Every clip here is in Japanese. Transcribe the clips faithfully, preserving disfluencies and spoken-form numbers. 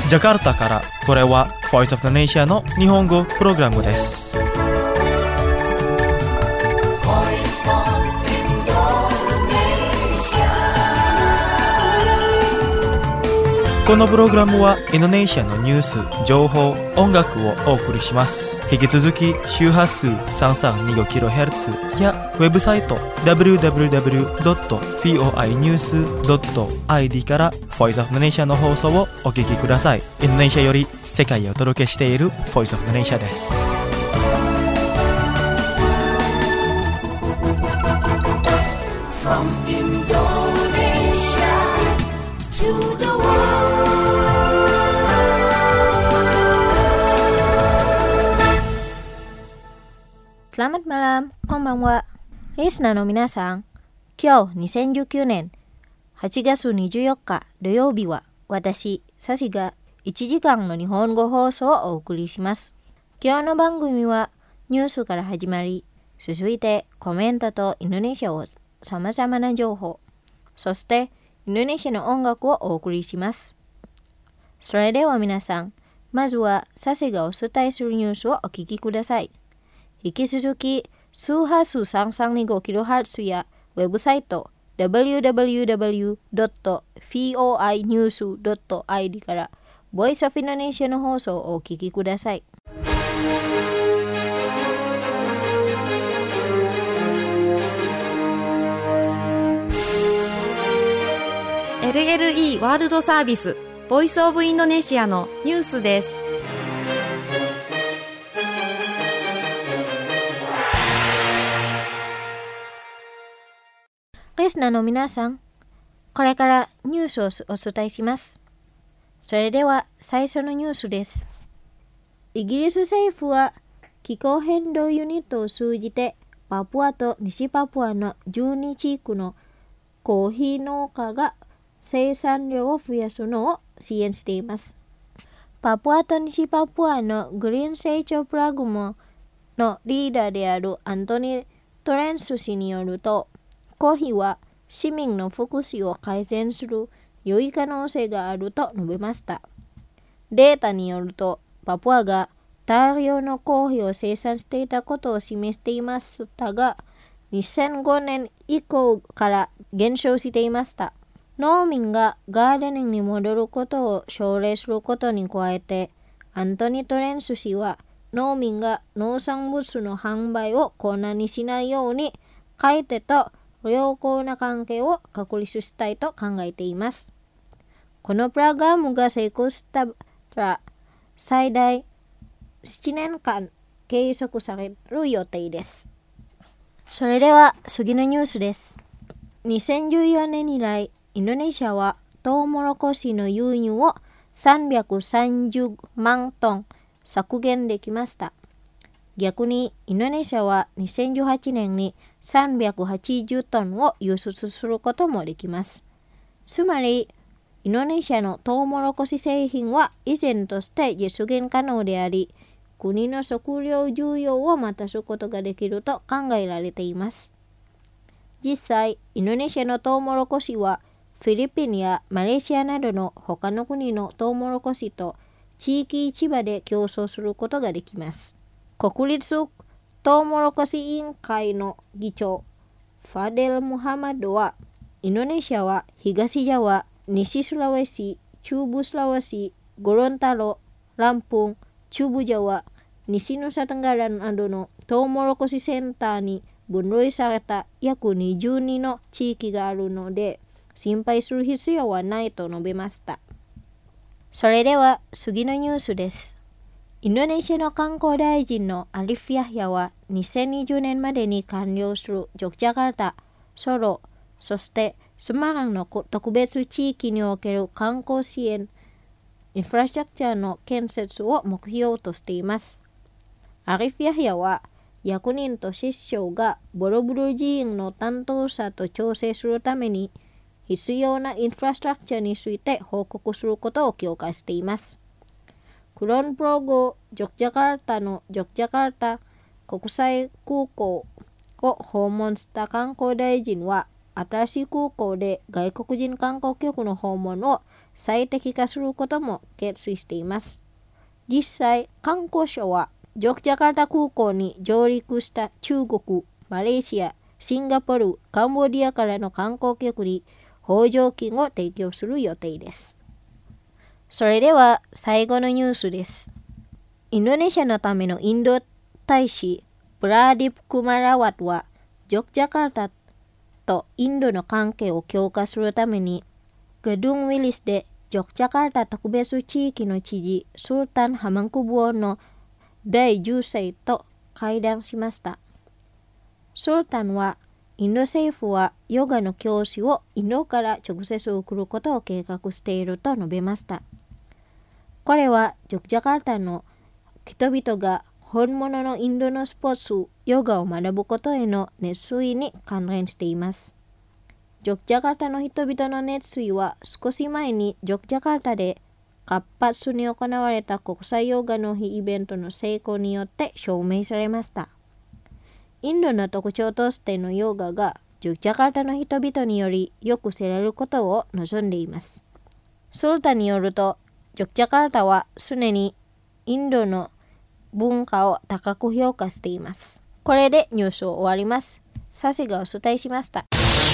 ジャカルタからこれは Voice of the Nation の日本語プログラムです。このプログラムはインドネシアのニュース、情報、音楽をお送りします。引き続き周波数 さんさんにごキロヘルツ やウェブサイト ダブリューダブリューダブリュードットフォーアイニュースドットアイディー から Voice of the Nation の放送をお聞きください。インドネシアより世界をお届けしている Voice of the Nation です。From Indonesia to the Selamat malam, konbanwa. Listenerの皆さん、今日にせんじゅうきゅうねんはちがつにじゅうよっか土曜日は私、サシがいちじかんの日本語放送をお送りします。今日の番組はニュースから始まり、続いてコメントとインドネシアをさまざまな情報、そしてインドネシアの音楽をお送りします。それでは皆さん、まずはサシがお伝えするニュースをお聞きください。引き続き周波数 さんさんにごキロヘルツ やウェブサイト ダブリューダブリューダブリュードットフォーアイニュースドットアイディー から Voice of Indonesia の放送をお聞きください。 エルエルイー ワールドサービス Voice of Indonesia のニュースです。 リスナーの皆さん、これからニュースをお伝えします。それでは最初のニュースです。イギリス政府は気候変動ユニットを通じてパプアと西パプアのじゅうに地区のコーヒー農家が生産量を増やすのを支援しています。パプアと西パプアのグリーン成長プログラムのリーダーであるアントニー・トレンス氏によると、コーヒーは市民の福祉を改善する良い可能性があると述べました。データによると、パプアが大量のコーヒーを生産していたことを示していましたが、にせんごねん以降から減少していました。農民がガーデニングに戻ることを奨励することに加えて、アントニー・トレンス氏は農民が農産物の販売を困難にしないように買い手と良好な関係を確立したいと考えています。このプログラムが成功したら最大ななねんかん継続される予定です。それでは次のニュースです。にせんじゅうよねん以来、インドネシアはトウモロコシの輸入をさんびゃくさんじゅうまんトン削減できました。逆にインドネシアはにせんじゅうはちねんにさんびゃくはちじゅうトンを輸出することもできます。つまり、インドネシアのトウモロコシ製品は依然として実現可能であり、国の食料需要を満たすことができると考えられています。実際、インドネシアのトウモロコシはフィリピンやマレーシアなどの他の国のトウモロコシと地域市場で競争することができます。国立トウモロコシ委員会の議長ファデル・ムハマドは、インドネシアは東ジャワ、西スラウェシ、中部スラウェシ、ゴロンタロ、ランプン、中部ジャワ、西ヌサテンガラなどのトウモロコシセンターに分類された約にじゅうにの地域があるので、心配する必要はないと述べました。それでは次のニュースです。インドネシアの観光大臣のアリフ・ヤヒヤはにせんにじゅうねんまでに完了するジョクジャカルタ、ソロ、そしてスマランの特別地域における観光支援、インフラストラクチャーの建設を目標としています。アリフ・ヤヒヤは役人と首相がボロブル寺院の担当者と調整するために必要なインフラストラクチャーについて報告することを強化しています。クロンプロゴジョクジャカルタのジョクジャカルタ国際空港を訪問した観光大臣は、新しい空港で外国人観光客の訪問を最適化することも決意しています。実際、観光省はジョクジャカルタ空港に上陸した中国、マレーシア、シンガポール、カンボジアからの観光客に補助金を提供する予定です。それでは最後のニュースです。インドネシアのためのインド大使プラディプ・クマラワトはジョクジャカルタとインドの関係を強化するためにゲドゥンウィリスでジョクジャカルタ特別地域の知事スルタン・ハマンクブオのだいじゅっさいと会談しました。スルタンはインド政府はヨガの教師をインドから直接送ることを計画していると述べました。これはジョクジャカルタの人々が本物のインドのスポーツ、ヨガを学ぶことへの熱意に関連しています。ジョクジャカルタの人々の熱意は少し前にジョクジャカルタで活発に行われた国際ヨガの日イベントの成功によって証明されました。インドの特徴としてのヨガがジョクジャカルタの人々によりよく知られることを望んでいます。スルタンによると、ジョクジャカルタは常にインドの文化を高く評価しています。これでニュースを終わります。サシがお伝えしました。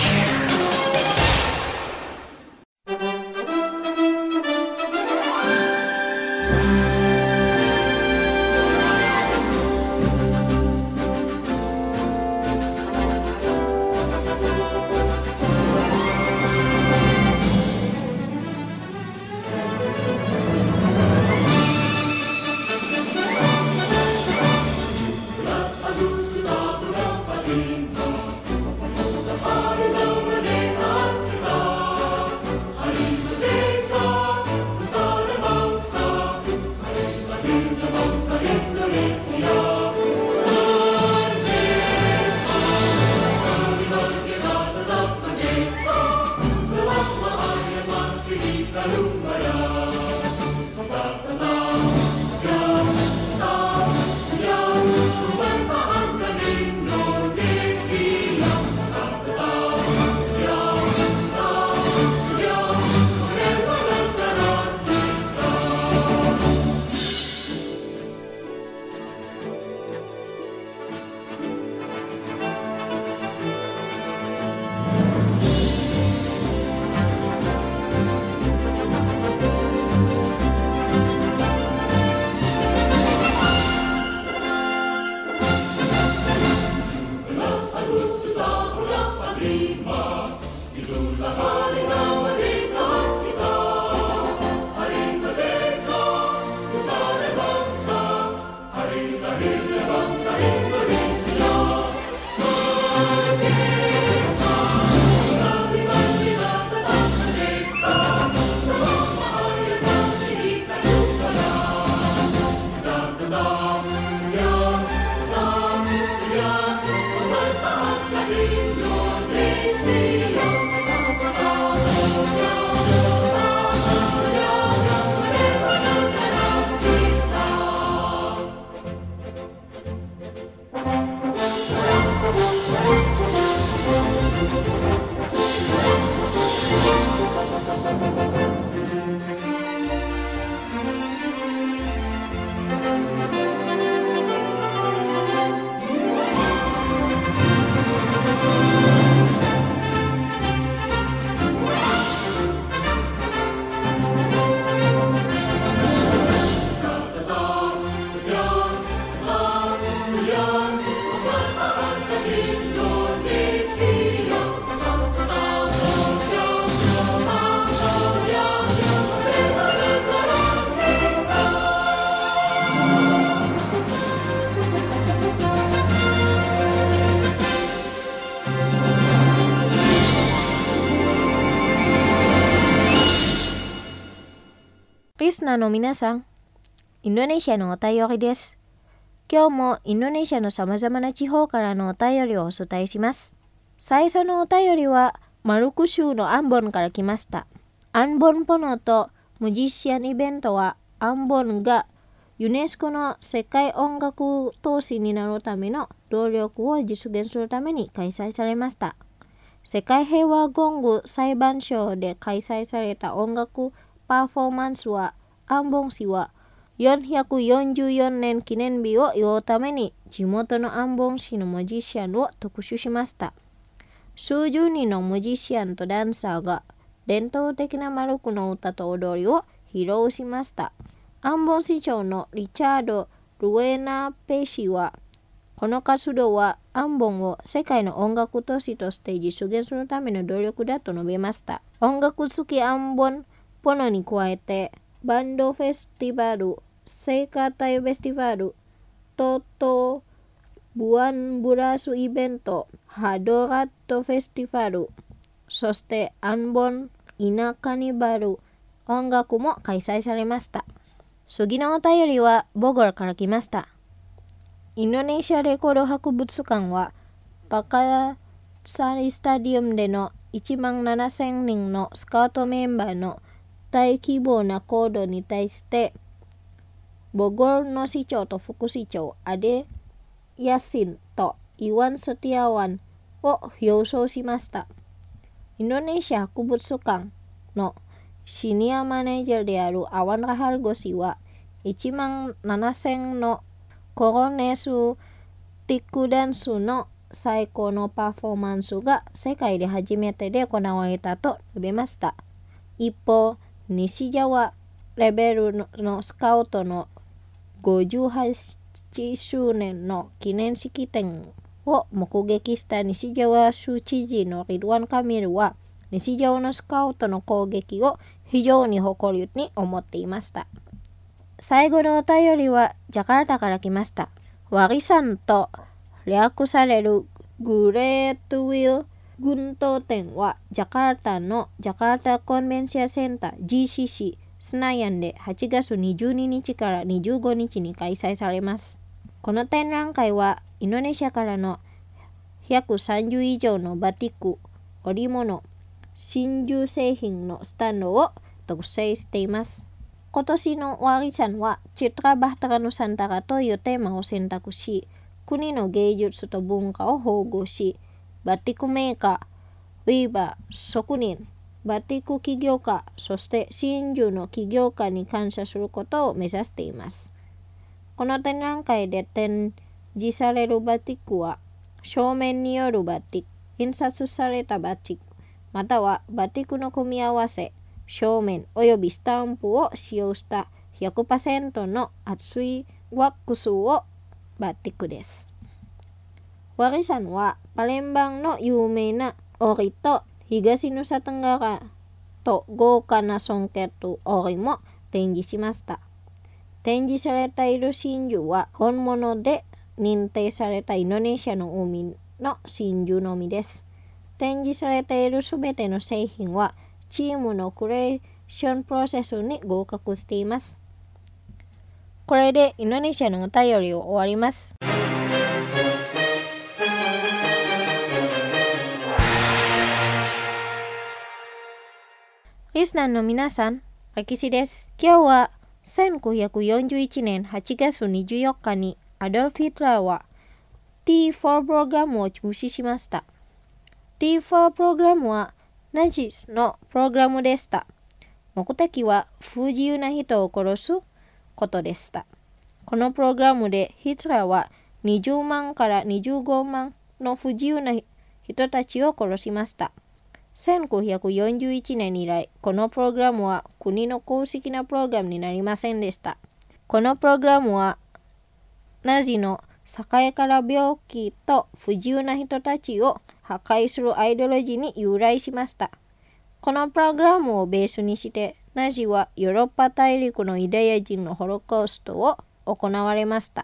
リスナーの皆さん、インドネシアのお便りです。今日もインドネシアのさまざまな地方からのお便りをお伝えします。最初のお便りはマルク州のアンボンから来ました。アンボンポノとムジシアンイベントはアンボンがユネスコの世界音楽都市になるための努力を実現するために開催されました。世界平和ゴング裁判所で開催された音楽パフォーマンスはアンボン市はよんひゃくよんじゅうよねん記念日を祝うために地元のアンボン市のマジシャンを特集しました。数十人のマジシャンとダンサーが伝統的なマルクの歌と踊りを披露しました。アンボン市長のリチャード・ルエナペ氏は、この活動はアンボンを世界の音楽都市として実現するための努力だと述べました。音楽好きアンボンポノに加えて、バンドフェスティバル、聖歌隊フェスティバル、トトブアンブラスイベント、ハドラットフェスティバル、そしてアンボンイナカニバル音楽も開催されました。次のお便りはボゴルから来ました。インドネシアレコード博物館はパカサリスタディウムでのいちまんななせんにんのスカウトメンバーの大規模な行動に対してボゴルの市長と副市長アデヤシンとイワン・ソティアワンを表彰しました。インドネシア博物館のシニアマネージャーであるアワン・ラハルゴ氏はいちまんななせんのコロネスティックダンスの最高のパフォーマンスが世界で初めてで行われたと述べました。一方、西側レベルのスカウトのごじゅうはちしゅうねんの記念式典を目撃した西側州知事のリドワン・カミルは、西側のスカウトの攻撃を非常に誇りに思っていました。最後のお便りはジャカルタから来ました。ワリサンと略されるグレートウィル群島展はジャカルタのジャカルタコンベンションセンター ジーシーシー スナヤンではちがつにじゅうににちからにじゅうごにちに開催されます。この展覧会はインドネシアからのひゃくさんじゅう以上のバティック、織物、真珠製品のスタンドを特製しています。今年のワリサンはチトラ・バハタラ・ヌサンタラというテーマを選択し、国の芸術と文化を保護し、バティックメーカー、ウィーバー、職人、バティック起業家、そして真珠の起業家に感謝することを目指しています。この展覧会で展示されるバティックは、正面によるバティック、印刷されたバティック、またはバティックの組み合わせ、正面およびスタンプを使用した ひゃくパーセント の厚いワックスをバティックです。ワリサンはパレンバンの有名な織と東ヌサテンガラと豪華なソンケット織も展示しました。展示されている真珠は本物で認定されたインドネシアの海の真珠のみです。展示されているすべての製品はチームのクリエーションプロセスに合格しています。これでインドネシアのお便りを終わります。リスナーの皆さん、アキシです。今日はせんきゅうひゃくよんじゅういちねんはちがつにじゅうよっかにアドルフ・ヒトラーは ティーフォー プログラムを中止しました。ティーフォー プログラムはナチスのプログラムでした。目的は不自由な人を殺すことでした。このプログラムでヒトラーはにじゅうまんからにじゅうごまんの不自由な人たちを殺しました。せんきゅうひゃくよんじゅういちねん以来、このプログラムは国の公式なプログラムになりませんでした。このプログラムはナチの栄から病気と不自由な人たちを破壊するアイデオロジーに由来しました。このプログラムをベースにして、ナチはヨーロッパ大陸のユダヤ人のホロコーストを行われました。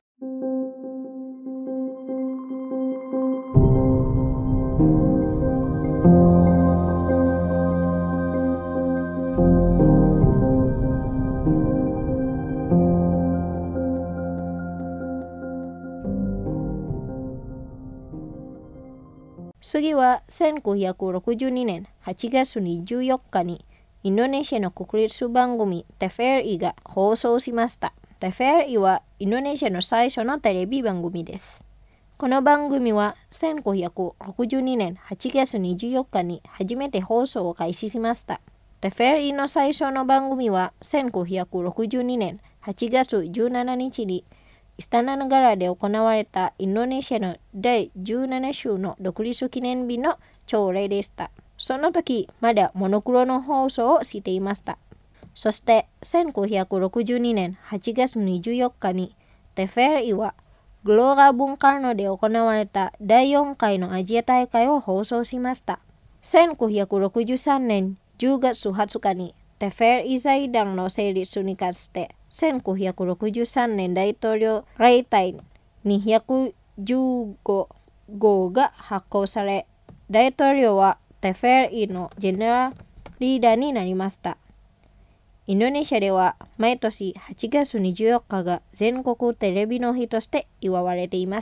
次はせんきゅうひゃくろくじゅうにねんはちがつにじゅうよっかにインドネシアの国立番組テフェリーが放送しました。テフェリーはインドネシアの最初のテレビ番組です。この番組はせんきゅうひゃくろくじゅうにねんはちがつにじゅうよっかに初めて放送を開始しました。 テフェリーの最初の番組はせんきゅうひゃくろくじゅうにねんはちがつじゅうしちにちにイスタナガラで行われたインドネシアのだいじゅうなな週の独立記念日の朝礼でした。その時まだモノクロの放送をしていました。そしてせんきゅうひゃくろくじゅうにねんはちがつにじゅうよっかにテフェリーはグローラ文化ので行われただいよんかいのアジア大会を放送しました。せんきゅうひゃくろくじゅうさんねんじゅうがつはつかにテフェリー財団の成立にかつてせんきゅうひゃくろくじゅうさんねん大統領令帯にひゃくじゅうごごうが発行され、大統領はテフェリーのジェネラルリーダーになりました。インドネシアでは毎年はちがつにじゅうよっかが全国テレビの日として祝われています。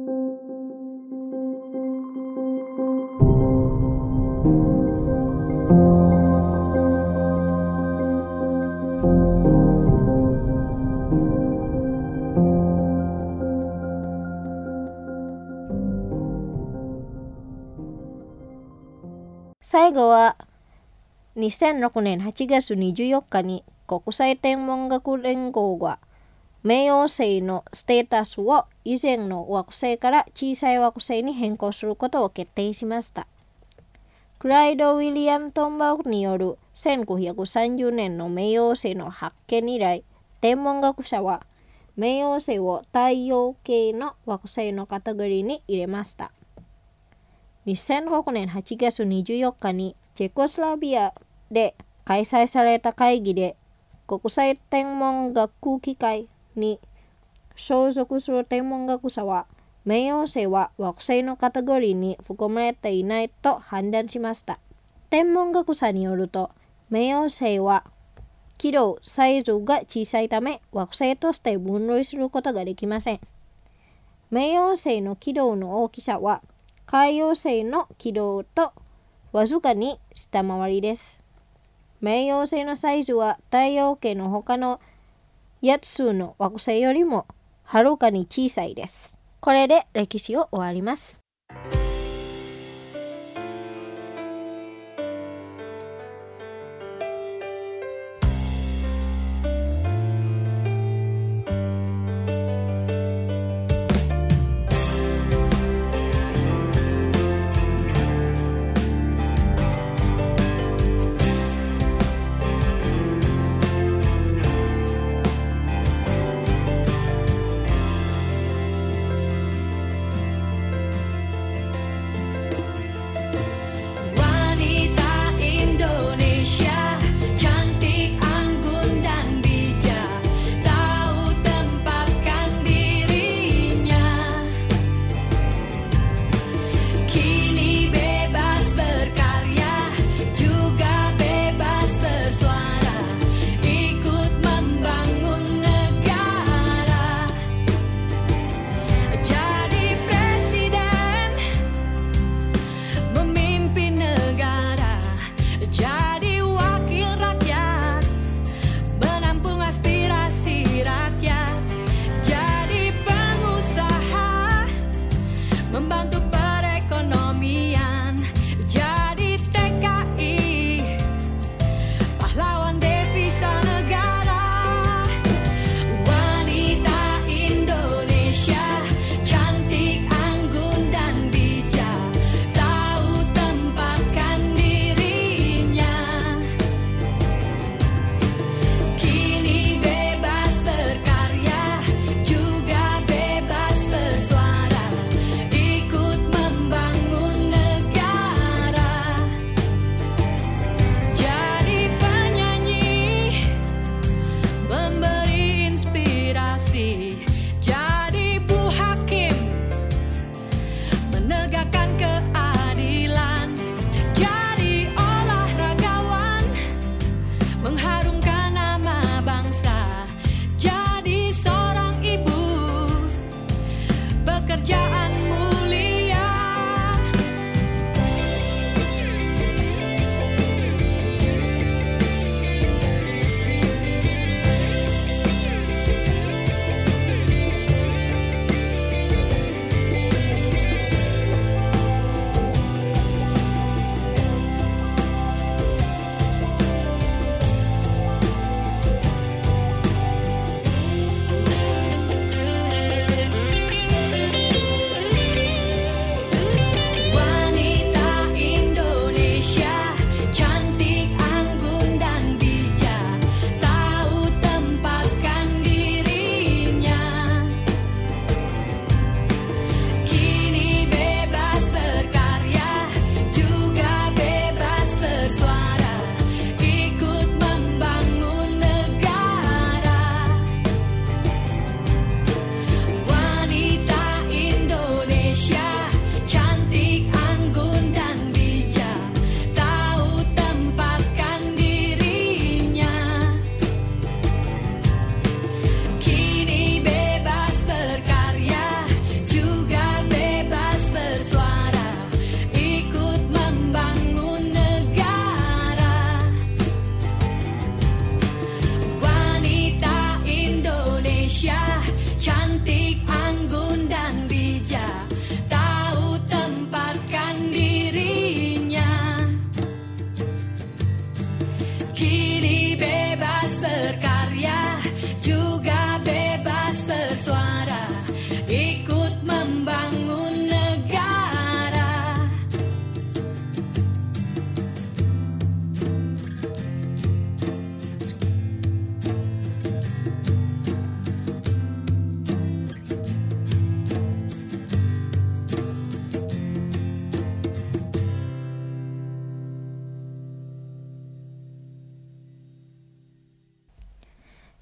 最後はにせんろくねんはちがつにじゅうよっかに国際天文学連合が冥王星のステータスを以前の惑星から小さい惑星に変更することを決定しました。クライド・ウィリアム・トンバーグによるせんきゅうひゃくさんじゅうねんの冥王星の発見以来、天文学者は冥王星を太陽系の惑星のカテゴリーに入れました。にせんろくねんはちがつにじゅうよっかにチェコスラビアで開催された会議で国際天文学機関に所属する天文学者は冥王星は惑星のカテゴリーに含まれていないと判断しました。天文学者によると冥王星は軌道サイズが小さいため惑星として分類することができません。冥王星の軌道の大きさは海王星の軌道とわずかに下回りです。冥王星のサイズは太陽系の他のやっつの惑星よりもはるかに小さいです。これで歴史を終わります。 Ikut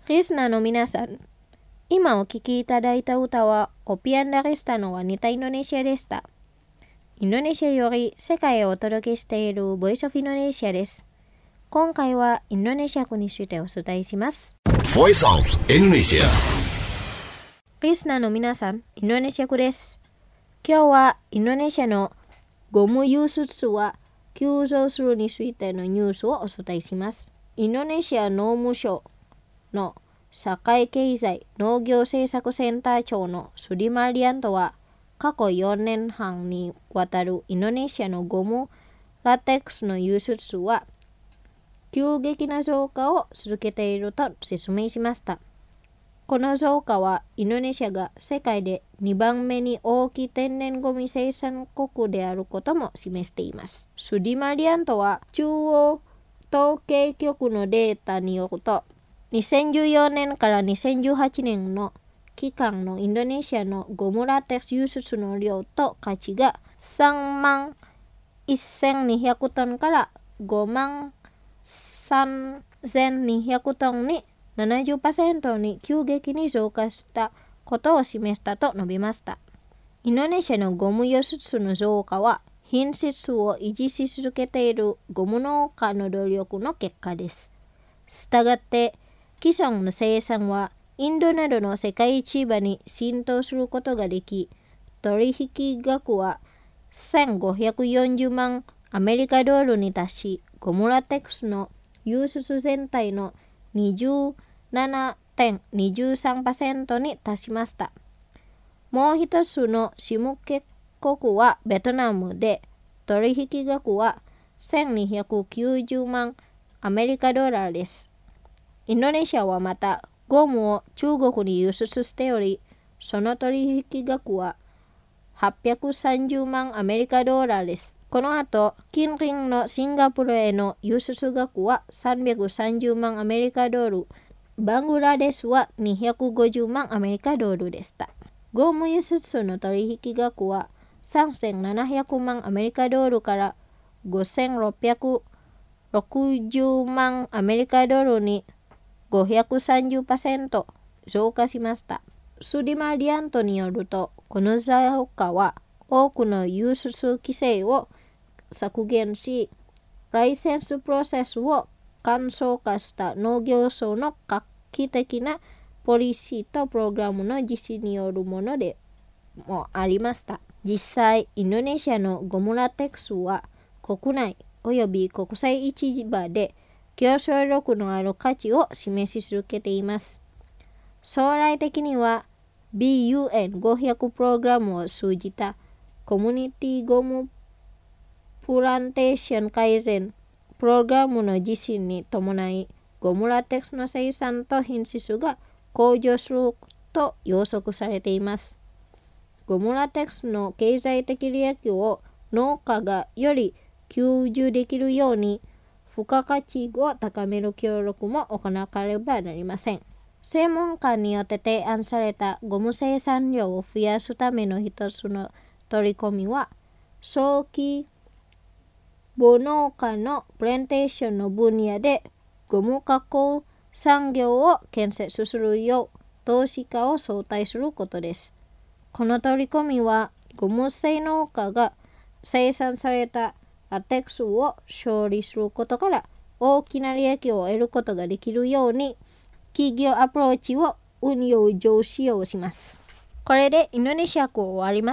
リスナーの皆さん、今お聴きいただいた歌はオピアンダリスタのワニタインドネシアでした。インドネシアより世界へお届けしているボイスオフインドネシアです。今回はインドネシア語についてお伝えします。 Voice of Indonesia。 リスナーの皆さん、インドネシア語です。今日はインドネシアのゴム輸出は急増するについてのニュースをお伝えします。インドネシア農務省の社会経済農業政策センター長のスリマリアントは過去よねんはんにわたるインドネシアのゴムラテックスの輸出は急激な増加を続けていると説明しました。この増加はインドネシアが世界でにばんめに大きい天然ゴミ生産国であることも示しています。スリマリアントは中央統計局のデータによるとにせんじゅうよねんからにせんじゅうはちねんの期間のインドネシアのゴムラテックス輸出の量と価値がさんまんせんにひゃくトンからごまんさんぜんにひゃくトンに ななじゅっパーセント に急激に増加したことを示したと述べました。インドネシアのゴム輸出の増加は品質を維持し続けているゴム農家の努力の結果です。したがって既存の生産はインドなどの世界市場に浸透することができ、取引額はせんごひゃくよんじゅうまんアメリカドルに達し、ゴムラテックスの輸出全体の にじゅうななてんにじゅうさんパーセント に達しました。もう一つの下請国はベトナムで、取引額はせんにひゃくきゅうじゅうまんアメリカドルです。インドネシアはまたゴムを中国に輸出しており、その取引額ははっぴゃくさんじゅうまんアメリカドルです。この後、近隣のシンガポールへの輸出額はさんびゃくさんじゅうまんアメリカドル、バングラデシュはにひゃくごじゅうまんアメリカドルでした。ゴム輸出の取引額はさんぜんななひゃくまんアメリカドルからごせんろっぴゃくろくじゅうまんアメリカドルに ごひゃくさんじゅっパーセント 増加しました。スリマリアントによると、この増加は多くの輸出規制を削減し、ライセンスプロセスを簡素化した農業省の画期的なポリシーとプログラムの実施によるものでもありました。実際、インドネシアのゴムラテックスは国内および国際市場で競争力のある価値を示し続けています。将来的には ビーユーエヌごひゃく プログラムを通じたコミュニティゴムプランテーション改善プログラムの実施に伴い、ゴムラテックスの生産と品質が向上すると予測されています。ゴムラテックスの経済的利益を農家がより吸収できるように、付加価値を高める協力も行わなればなりません。専門家によって提案されたゴム生産量を増やすための一つの取り組みは、早期母農家のプランテーションの分野でゴム加工産業を建設するよう投資家を招待することです。この取り組みはゴム製農家が生産されたラテックスを処理することから大きな利益を得ることができるように企業アプローチを運用上使用します。これでインドネシア語を終わります。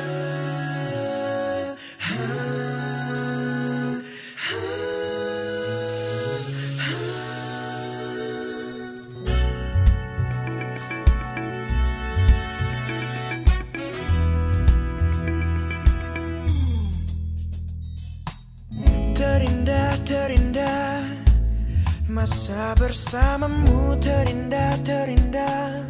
Terindah, terindah, masa bersamamu terindah, terindah.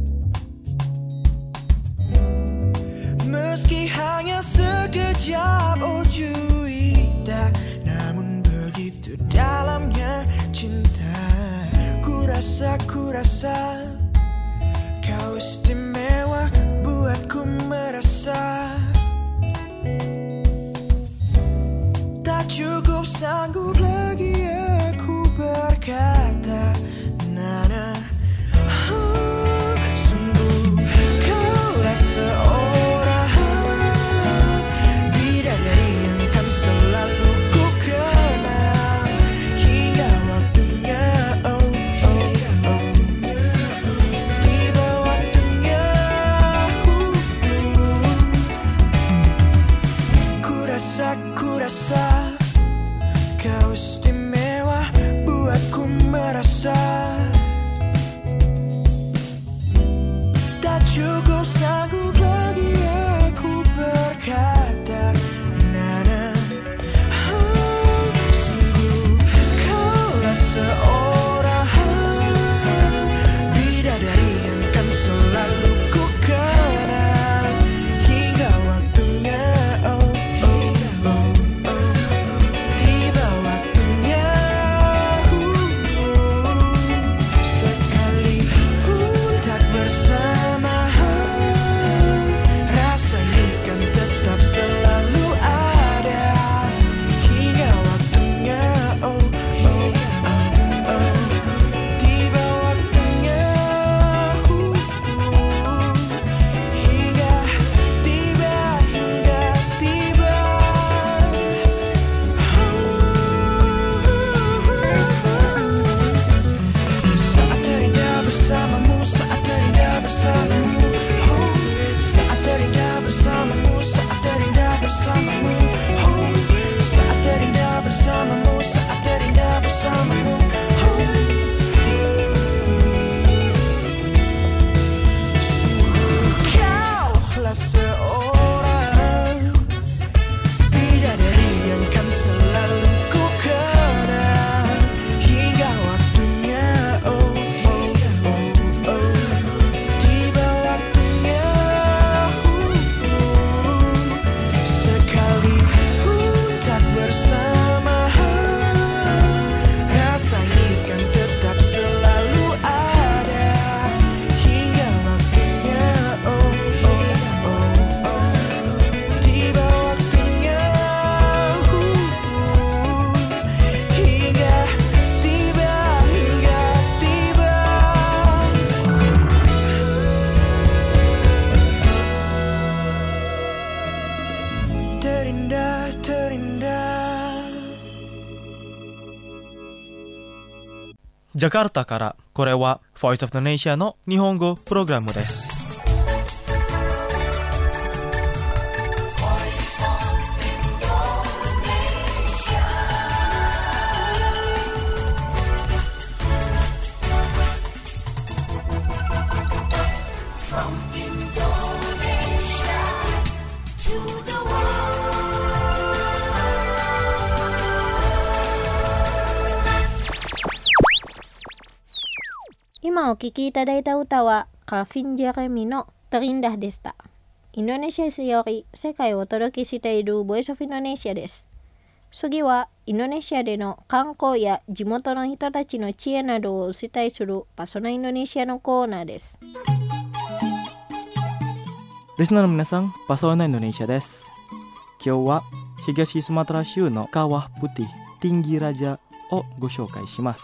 Meski hanya sekejap, oh juita, namun begitu dalamnya cinta. Ku rasa, ku rasa, kau istimewa buatku merasa. Cukup sanggup lagi aku berkata, Nana, rasa kau istimewa, buatku merasa tak cukup sanggup lagi aku berkata. Nana, oh, sungguh kaulah seorang bidadari yang kan selalu ku kenang hingga waktunya. Oh, oh, oh, oh, tiba waktunya. Sekali pun tak bersama, rasa ini kan tetap selalu ada hingga waktunya. Oh, oh, oh, oh, tiba waktunya. Hingga tiba, hingga tiba. Saat terindah bersamamu, saat terindah bersamamu. Oh, saat terindah bersamamu, saat terindah bersamamu. Oh, saat terindah bersamamu, saat terindah bersamamu. Oh, sungguh kaulah seorang bidadari yang kan selalu ku kenang hingga waktunya. Oh, oh, oh, oh, tiba waktunya. Sekali pun tak bersama, rasa ini kan tetap selalu ada hingga waktunya. Oh, oh, oh, oh, tiba waktunya. Hingga tiba, hingga tiba. Terindah, terindah. Jakarta からこれは Voice of Indonesia の日本語プログラムです。 今お聴きいただいた歌はカフィン・ジェレミのTerindahでした。インドネシアより世界をお届けしているボイスオフインドネシアです。次はインドネシアでの観光や地元の人たちの知恵などをお伝えするパソナインドネシアのコーナーです。 リスナーの皆さん、パソナインドネシアです。今日は東スマトラ州のKawah Putih Tinggi Rajaをご紹介します。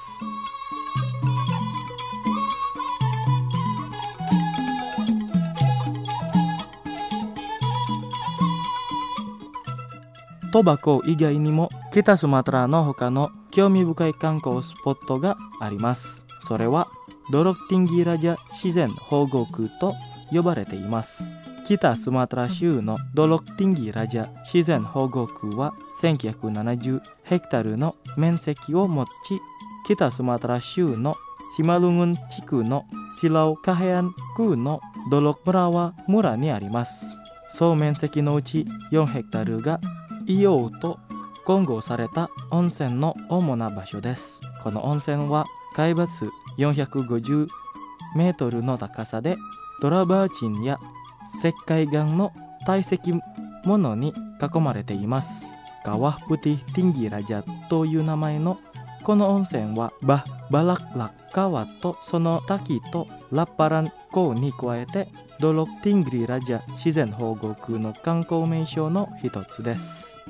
トバコ以外にも北スマトラの他の興味深い観光スポットがあります。それはドロクティンギラジャ自然保護区と呼ばれています。北スマトラ州のドロクティンギラジャ自然保護区はせんきゅうひゃくななじゅうヘクタールの面積を持ち、北スマトラ州のシマルングン地区のシラオカヘアン区のドロク村は村にあります。総面積のうちよんヘクタールが硫黄と混合された温泉の主な場所です。この温泉は海抜よんひゃくごじゅうメートルの高さで、ドラバーチンや石灰岩の堆積物に囲まれています。Kawah Putih Tinggi Raja という名前のこの温泉はバ・バラクラ川とその滝とラッパラン湖に加えてドロクティンギラジャ自然保護区の観光名所の一つです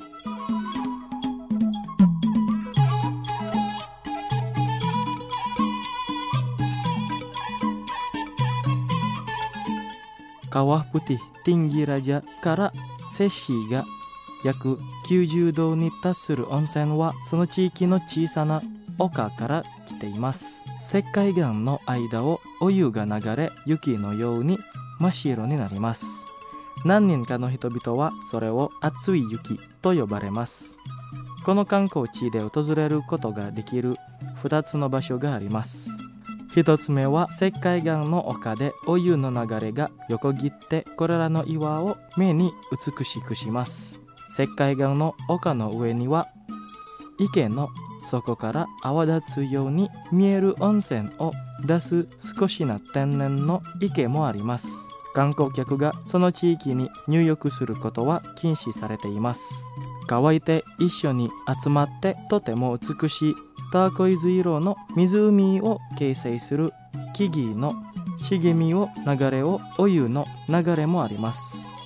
。Kawah Putih Tinggi Raja から摂氏が約きゅうじゅうどに達する温泉はその地域の小さな丘から来ています。石灰岩の間をお湯が流れ、雪のように真っ白になります。 何人かの人々はそれを熱い雪と呼ばれます。この観光地で訪れることができるふたつの場所があります。ひとつめは石灰岩の丘でお湯の流れが横切ってこれらの岩を目に美しくします。石灰岩の丘の上には池の底から泡立つように見える温泉を出す少しな天然の池もあります。観光客がその地域に入浴することは禁止されています。乾いて一緒に集まってとても美しいターコイズ色の湖を形成する木々の茂みを流れをお湯の流れもあります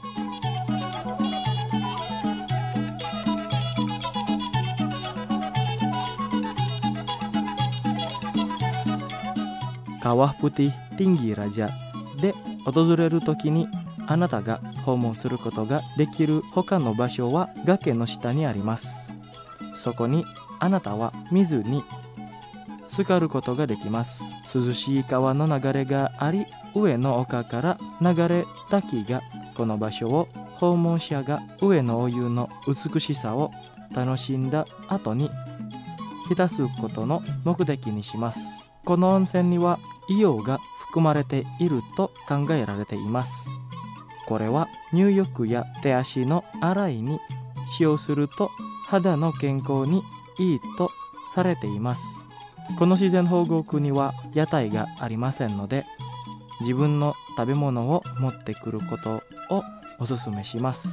。Kawah Putih Tinggi Raja で訪れるときにあなたが訪問することができる他の場所は崖の下にあります。そこにあなたは水に浸かることができます。涼しい川の流れがあり、上の丘から流れ滝がこの場所を訪問者が上のお湯の美しさを楽しんだ後に浸すことの目的にします。この温泉には硫黄が含まれていると考えられています。これは入浴や手足の洗いに使用すると肌の健康にいいとされています。この自然保護区には屋台がありませんので、自分の食べ物を持ってくることをおすすめします。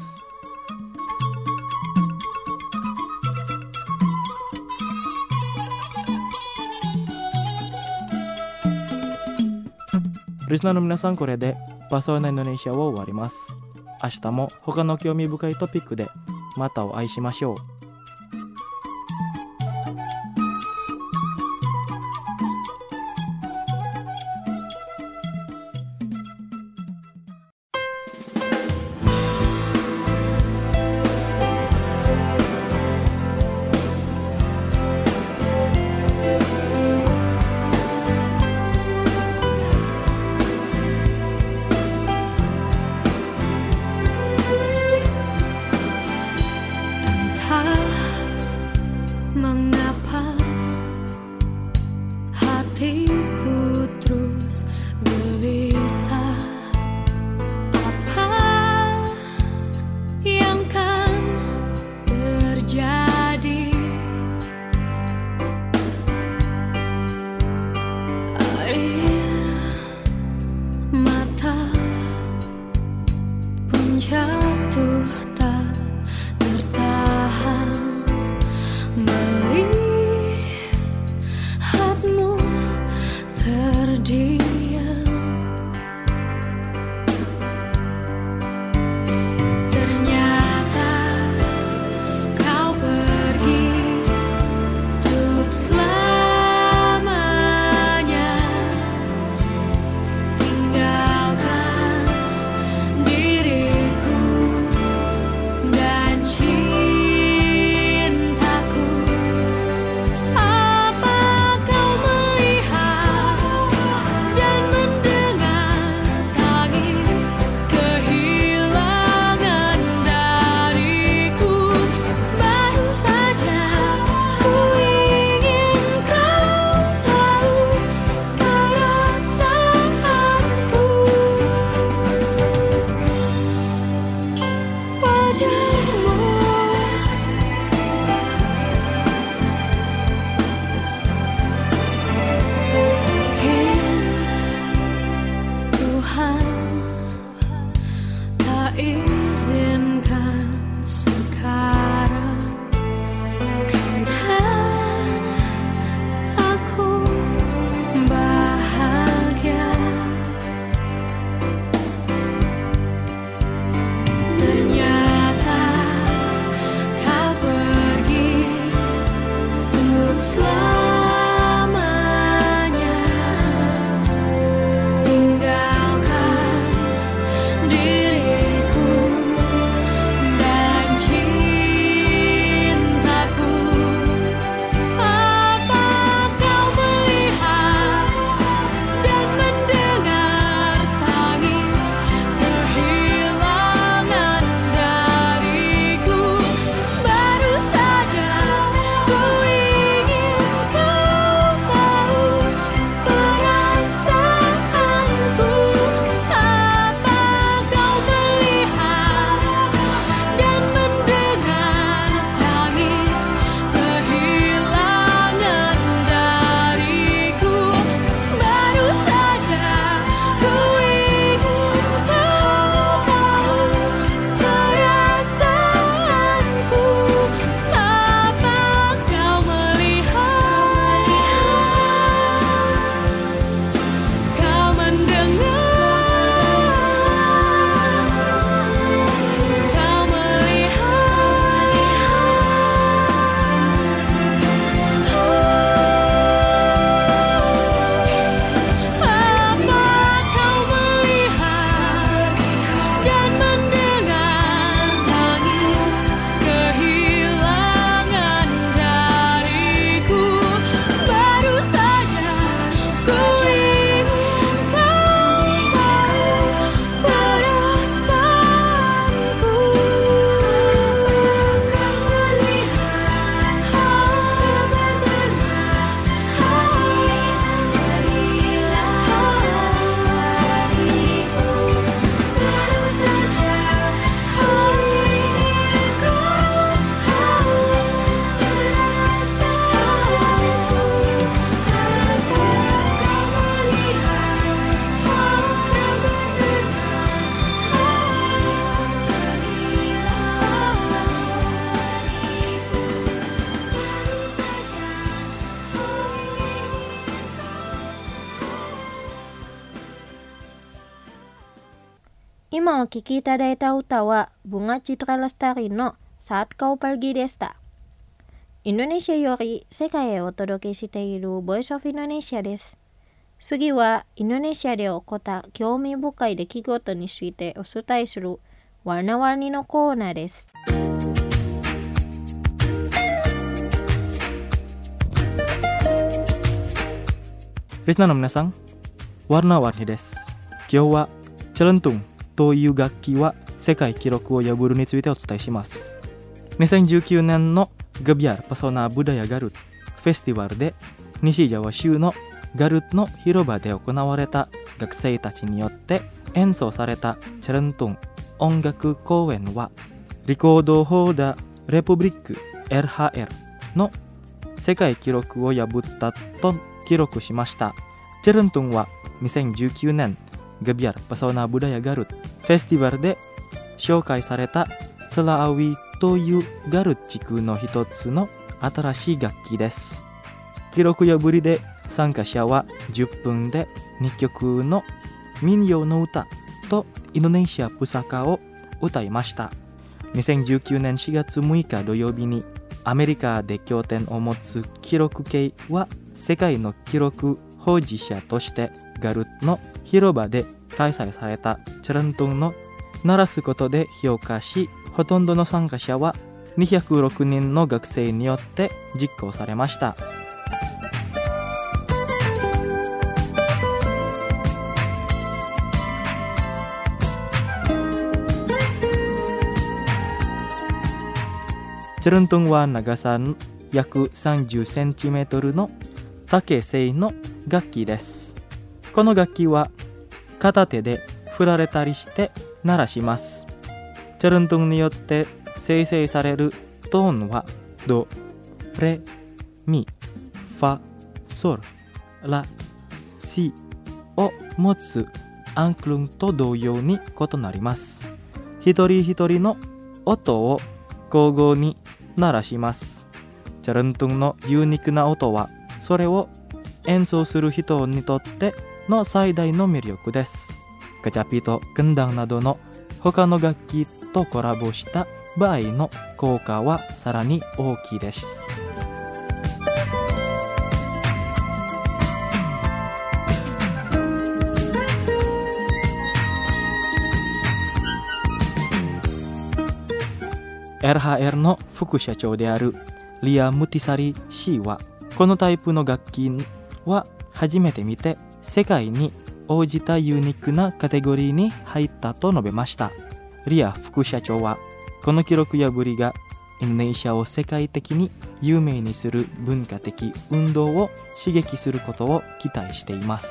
リスナーの皆さん、これでバソーナインドネシアを終わります。明日も他の興味深いトピックでまたお会いしましょう。 Mengapa hatiku terus gelisah? Apa yang kan terjadi? Air mata pun jatuh tak tertahan melihatmu terdiam. Ternyata kau pergi untuk selamanya, tinggalkan diriku dan cintaku. Apa kau melihat dan mendengar tangis kehilangan dariku? Baru saja ku ingin kau tahu perasaanku. Wajahmu mungkin Tuhan tak izinkan sekarang kau dan aku bahagia. Ternyata 今お聴きいただいた歌はBunga Citra LestariのSaat Kau Pergiでした。インドネシアより世界へお届けしているボイスオフインドネシアです。次はインドネシアで起こった興味深い出来事についてお伝えするワナワニのコーナーです。 リスナーの皆さん、warna-warniです。今日はチェルントンという楽器は世界記録を破るについてお伝えします。にせんじゅうきゅうねんのGebyar Pesona Budaya Garut フェスティバルで西ジャワ州のガルトの広場で行われた学生たちによって演奏されたチェルントン音楽公演はリコードホーダーレプブリック エルエイチエル の世界記録を破ったと記録しました。チェルントンはにせんじゅうきゅうねんGebyar Pesona Budaya Garut フェスティバルで紹介されたスラアウィというガル地区の一つの新しい楽器です。記録破りで参加者はじゅっぷんでにきょくの民謡の歌とインドネシアプサカを歌いました。にせんじゅうきゅうねんしがつむいか土曜日にアメリカで拠点を持つ記録系は世界の記録保持者としてガルの広場で開催されたチェルントンの鳴らすことで評価し、ほとんどの参加者はにひゃくろくにんの学生によって実行されました。チェルントンは長さ約さんじゅっセンチメートルの竹製の楽器です。この楽器は片手で振られたりして鳴らします。チェルントンによって生成されるトーンはド、レ、ミ、ファ、ソル、ラ、シを持つアンクルンと同様に異なります。一人一人の音を交互に鳴らします。チェルントンのユニークな音はそれを演奏する人にとっての最大の魅力です。ガチャピとケンダンなどの他の楽器とコラボした場合の効果はさらに大きいです。エルエイチエル の副社長であるリア・ムティサリ氏はこのタイプの楽器は初めて見て世界に応じたユニークなカテゴリーに入ったと述べました。リア副社長はこの記録破りがインドネシアを世界的に有名にする文化的運動を刺激することを期待しています。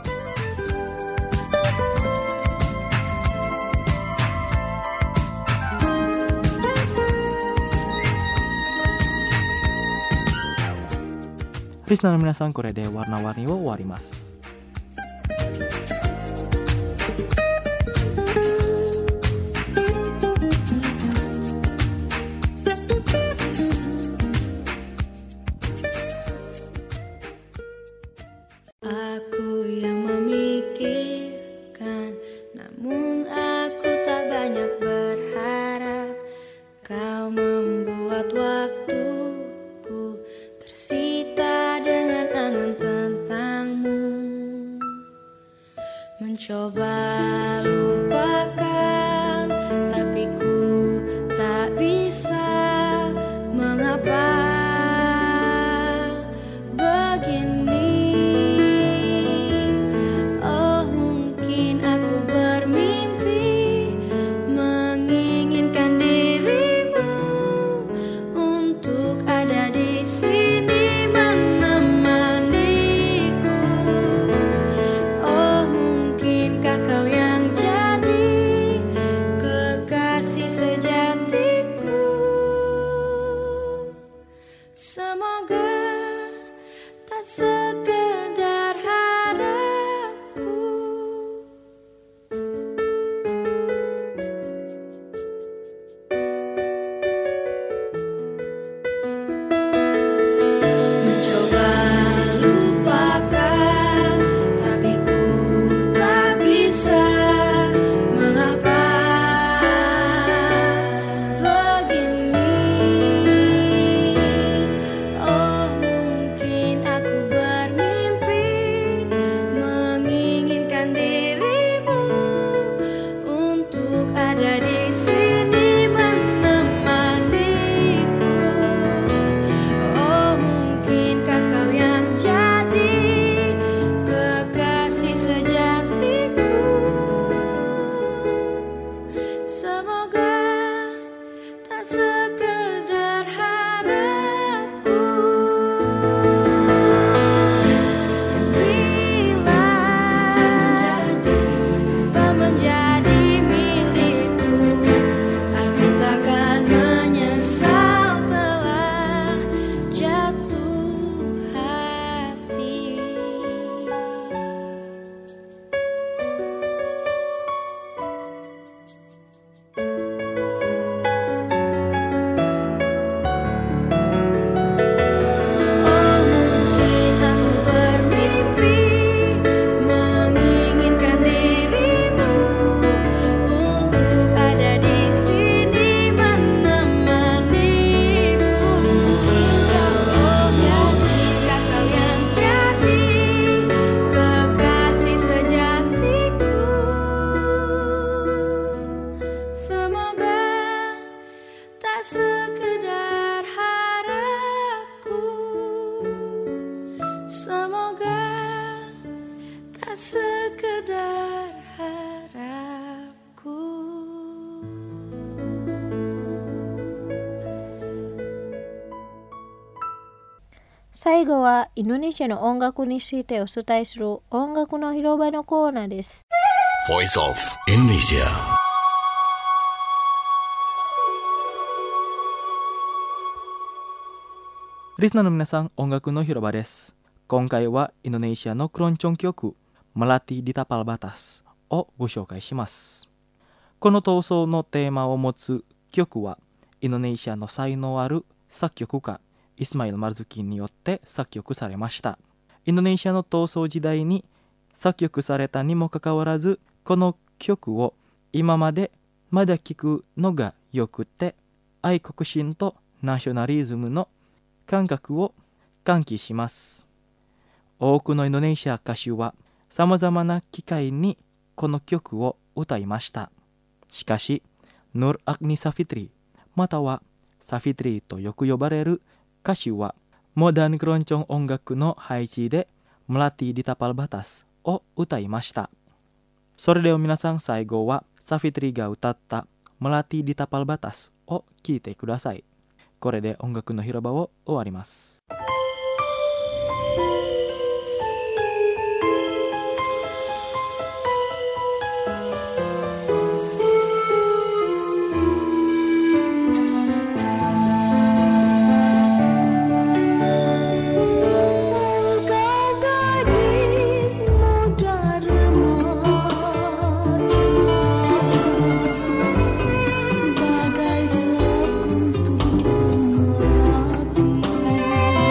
リスナーの皆さん、これでワナワニを終わります。 Aku yang memikirkan, namun aku tak banyak berharap. Kau membuat waktuku tersita dengan angan tentangmu. Mencoba lupakan, tapi ku tak bisa. Mengapa begini? Oh, mungkin aku bermimpi menginginkan dirimu untuk ada di sini menemaniku. Oh, mungkinkah kau yang tak sekedar harapku. Semoga tak sekedar harapku. 最後はインドネシアの音楽についてお伝えする音楽の広場のコーナーです。 Voice of Indonesia. リスナーの皆さん、音楽の広場です。今回はインドネシアのクロンチョン曲 Melati di Tapal Batas をご紹介します。この闘争のテーマを持つ曲はインドネシアの才能ある作曲家イスマイル・マルズキンによって作曲されました。インドネシアの闘争時代に作曲されたにもかかわらず、この曲を今までまだ聴くのがよくて、愛国心とナショナリズムの感覚を喚起します。多くのインドネシア歌手はさまざまな機会にこの曲を歌いました。しかし、Nur Agni Savitri またはサフィトリーとよく呼ばれる歌手はモダンクロンチョン音楽の配置で Melati di Tapal Batas を歌いました。それでは皆さん、最後はサフィトリーが歌った Melati di Tapal Batas を聴いてください。これで音楽の広場を終わります。 Bagai sekutu melati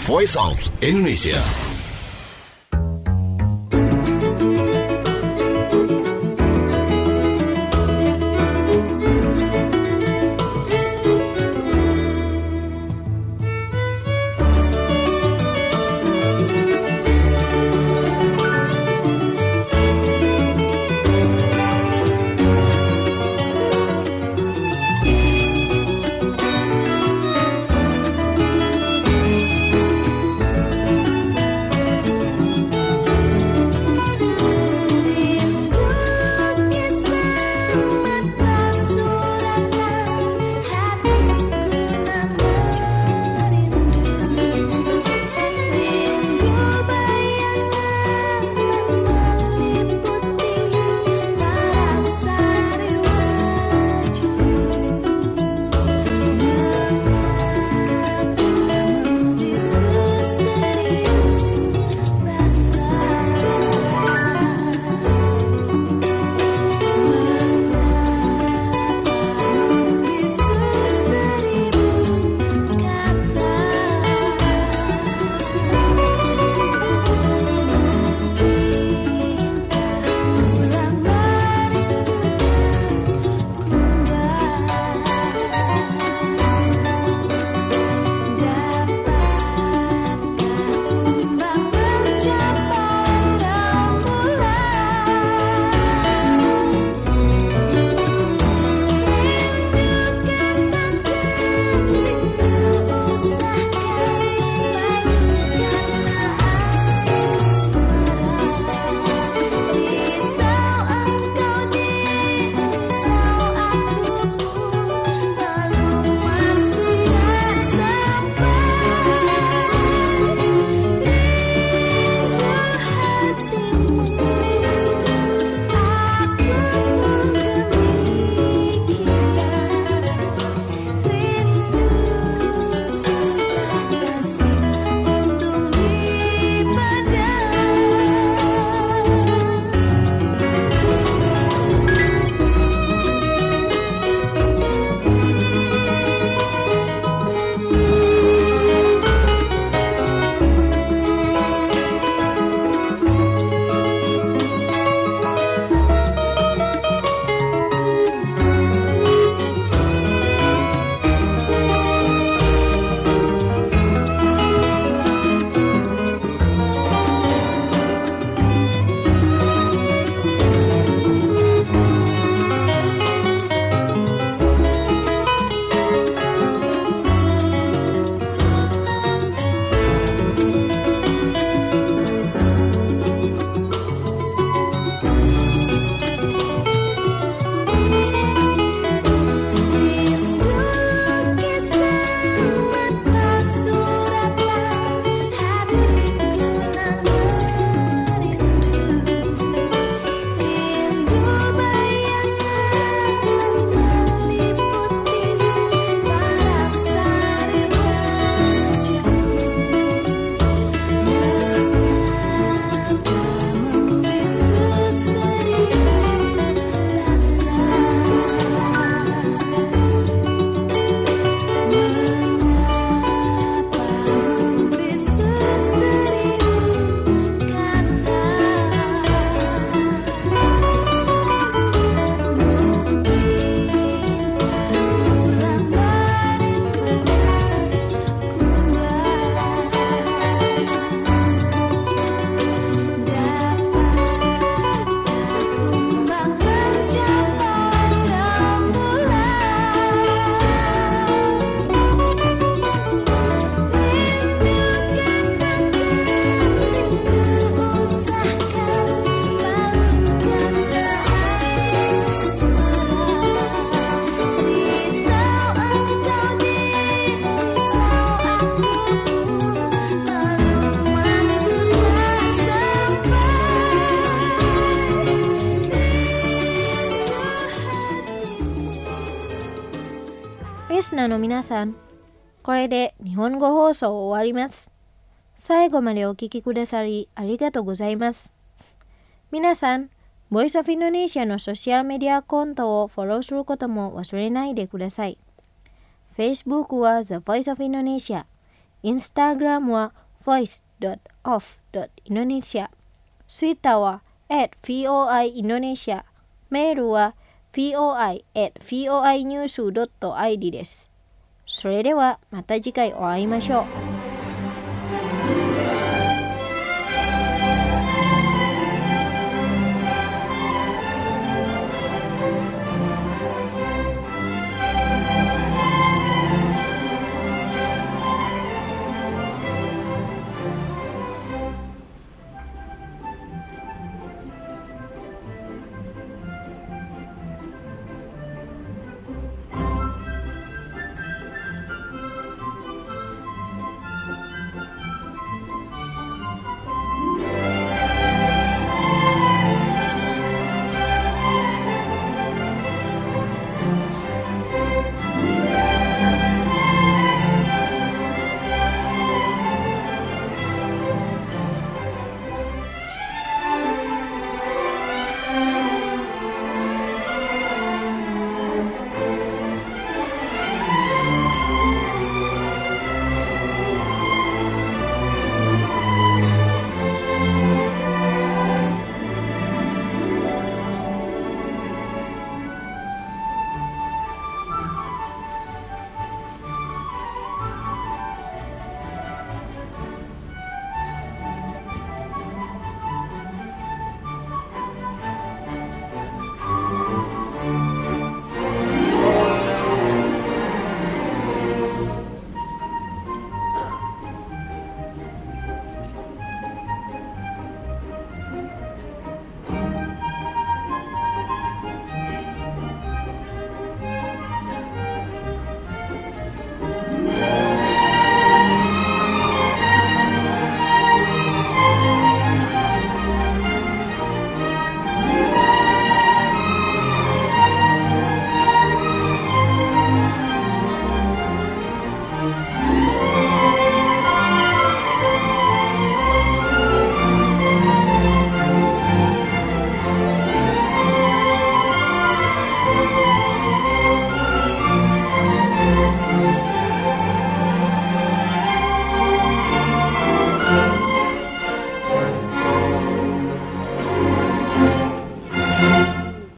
Voice of Indonesia. リスナーの皆さん、これで日本語放送を終わります。最後までお聞きくださりありがとうございます。皆さん、Voice of Indonesia のソーシャルメディアアカウントをフォローすることも忘れないでください。Facebook は The Voice of Indonesia、 インスタグラムは ボイスドットオフドットインドネシア、ツイッターは アット ブイオーアイ インドネシア、メールは ブイオーアイ アット ブイオーアイ ニュース ドットアイディー です。それではまた次回お会いましょう。